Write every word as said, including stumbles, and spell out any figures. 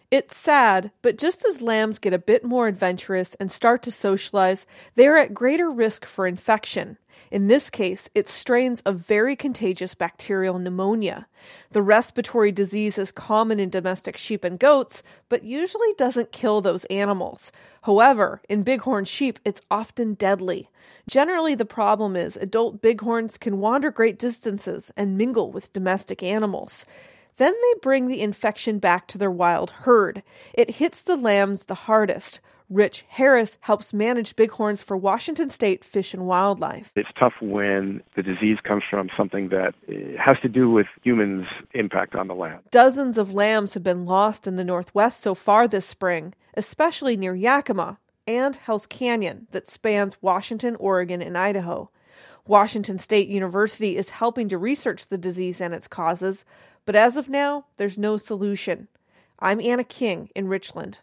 It's sad, but just as lambs get a bit more adventurous and start to socialize, they are at greater risk for infection. In this case, it's strains of very contagious bacterial pneumonia. The respiratory disease is common in domestic sheep and goats, but usually doesn't kill those animals. However, in bighorn sheep, it's often deadly. Generally, the problem is adult bighorns can wander great distances and mingle with domestic animals. Then they bring the infection back to their wild herd. It hits the lambs the hardest. Rich Harris helps manage bighorns for Washington State Fish and Wildlife. It's tough when the disease comes from something that has to do with humans' impact on the land. Dozens of lambs have been lost in the Northwest so far this spring, especially near Yakima and Hell's Canyon that spans Washington, Oregon, and Idaho. Washington State University is helping to research the disease and its causes, but as of now, there's no solution. I'm Anna King in Richland.